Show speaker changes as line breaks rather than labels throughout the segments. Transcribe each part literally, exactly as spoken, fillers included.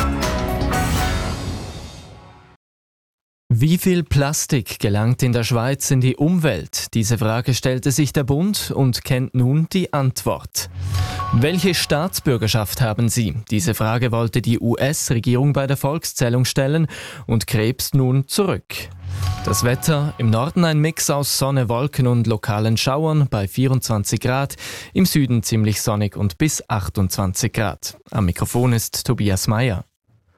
Wie viel Plastik gelangt in der Schweiz in die Umwelt? Diese Frage stellte sich der Bund und kennt nun die Antwort. Welche Staatsbürgerschaft haben Sie? Diese Frage wollte die U S-Regierung bei der Volkszählung stellen und krebst nun zurück. Das Wetter: im Norden ein Mix aus Sonne, Wolken und lokalen Schauern bei vierundzwanzig Grad, im Süden ziemlich sonnig und bis achtundzwanzig Grad. Am Mikrofon ist Tobias Meyer.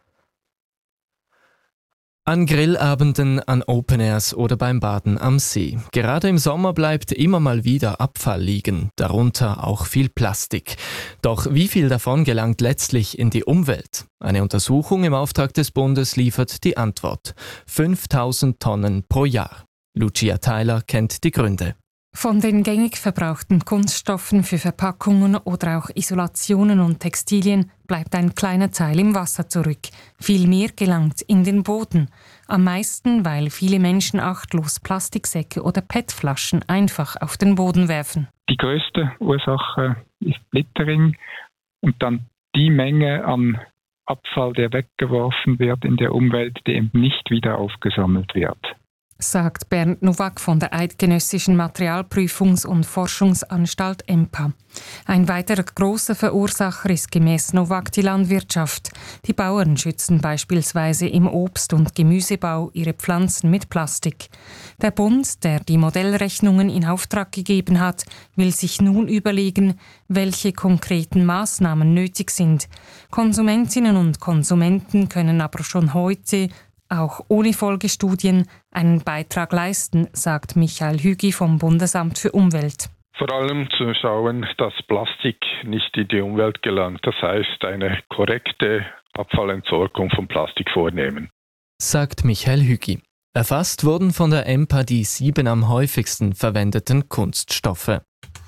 An Grillabenden, an Open Airs oder beim Baden am See. Gerade im Sommer bleibt immer mal wieder Abfall liegen, darunter auch viel Plastik. Doch wie viel davon gelangt letztlich in die Umwelt? Eine Untersuchung im Auftrag des Bundes liefert die Antwort: fünftausend Tonnen pro Jahr. Lucia Theiler kennt die Gründe.
Von den gängig verbrauchten Kunststoffen für Verpackungen oder auch Isolationen und Textilien bleibt ein kleiner Teil im Wasser zurück. Viel mehr gelangt in den Boden. Am meisten, weil viele Menschen achtlos Plastiksäcke oder P E T-Flaschen einfach auf den Boden werfen.
Die grösste Ursache ist Littering und dann die Menge an Abfall, der weggeworfen wird in der Umwelt, der eben nicht wieder aufgesammelt wird.
Sagt Bernd Nowak von der Eidgenössischen Materialprüfungs- und Forschungsanstalt E M P A. Ein weiterer grosser Verursacher ist gemäss Nowak die Landwirtschaft. Die Bauern schützen beispielsweise im Obst- und Gemüsebau ihre Pflanzen mit Plastik. Der Bund, der die Modellrechnungen in Auftrag gegeben hat, will sich nun überlegen, welche konkreten Maßnahmen nötig sind. Konsumentinnen und Konsumenten können aber schon heute, auch ohne Folgestudien, einen Beitrag leisten, sagt Michael Hügi vom Bundesamt für Umwelt.
Vor allem zu schauen, dass Plastik nicht in die Umwelt gelangt. Das heißt, eine korrekte Abfallentsorgung von Plastik vornehmen.
Sagt Michael Hügi. Erfasst wurden von der E M P A die sieben am häufigsten verwendeten Kunststoffe.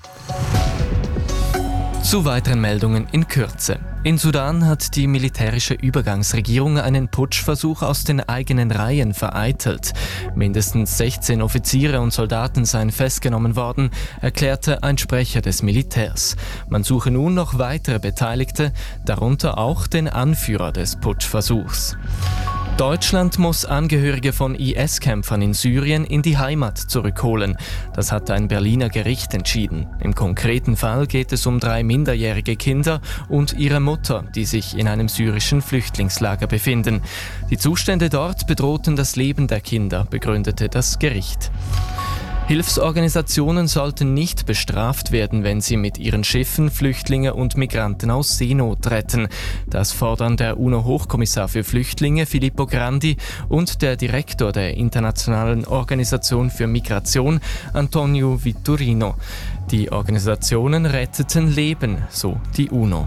Zu weiteren Meldungen in Kürze. In Sudan hat die militärische Übergangsregierung einen Putschversuch aus den eigenen Reihen vereitelt. Mindestens sechzehn Offiziere und Soldaten seien festgenommen worden, erklärte ein Sprecher des Militärs. Man suche nun noch weitere Beteiligte, darunter auch den Anführer des Putschversuchs. Deutschland muss Angehörige von I S-Kämpfern in Syrien in die Heimat zurückholen. Das hat ein Berliner Gericht entschieden. Im konkreten Fall geht es um drei minderjährige Kinder und ihre Mutter, die sich in einem syrischen Flüchtlingslager befinden. Die Zustände dort bedrohten das Leben der Kinder, begründete das Gericht. Hilfsorganisationen sollten nicht bestraft werden, wenn sie mit ihren Schiffen Flüchtlinge und Migranten aus Seenot retten. Das fordern der UNO-Hochkommissar für Flüchtlinge Filippo Grandi und der Direktor der Internationalen Organisation für Migration Antonio Vitorino. Die Organisationen retteten Leben, so die UNO.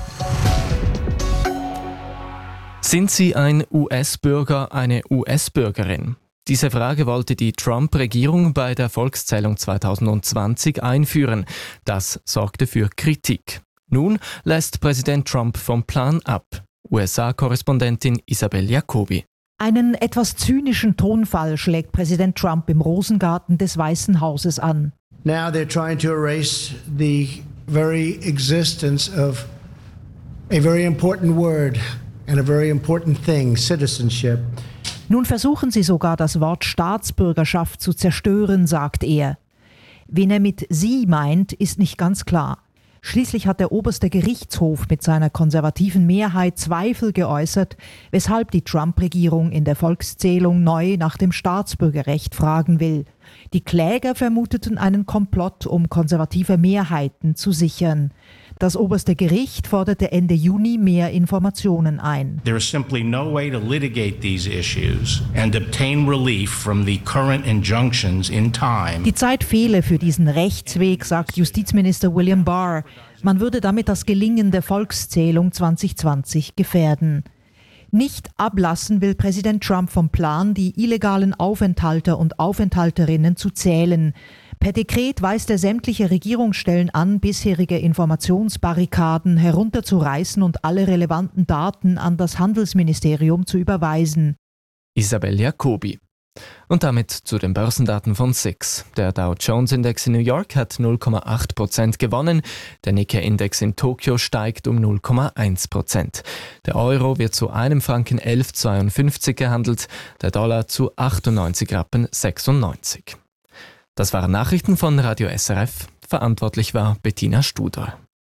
Sind Sie ein U S-Bürger, eine U S-Bürgerin? Diese Frage wollte die Trump-Regierung bei der Volkszählung zwanzig zwanzig einführen. Das sorgte für Kritik. Nun lässt Präsident Trump vom Plan ab. U S A-Korrespondentin Isabel Jacobi.
Einen etwas zynischen Tonfall schlägt Präsident Trump im Rosengarten des Weißen Hauses an.
Now they're trying to erase the very existence of a very important word and a very important thing, citizenship.
Nun versuchen sie sogar, das Wort Staatsbürgerschaft zu zerstören, sagt er. Wen er mit sie meint, ist nicht ganz klar. Schließlich hat der oberste Gerichtshof mit seiner konservativen Mehrheit Zweifel geäußert, weshalb die Trump-Regierung in der Volkszählung neu nach dem Staatsbürgerrecht fragen will. Die Kläger vermuteten einen Komplott, um konservative Mehrheiten zu sichern. Das oberste Gericht forderte Ende Juni mehr Informationen ein.
There is simply no way to litigate these issues and obtain relief from the current injunctions in time.
Die Zeit fehle für diesen Rechtsweg, sagt Justizminister William Barr. Man würde damit das Gelingen der Volkszählung zwanzig zwanzig gefährden. Nicht ablassen will Präsident Trump vom Plan, die illegalen Aufenthalter und Aufenthalterinnen zu zählen. Per Dekret weist er sämtliche Regierungsstellen an, bisherige Informationsbarrikaden herunterzureißen und alle relevanten Daten an das Handelsministerium zu überweisen.
Isabel Jacobi. Und damit zu den Börsendaten von S I X. Der Dow Jones Index in New York hat null Komma acht Prozent gewonnen, der Nikkei-Index in Tokio steigt um null Komma eins Prozent. Der Euro wird zu einem Franken elf Komma zweiundfünfzig gehandelt, der Dollar zu achtundneunzig Rappen sechsundneunzig. Das waren Nachrichten von Radio S R F. Verantwortlich war Bettina Studer.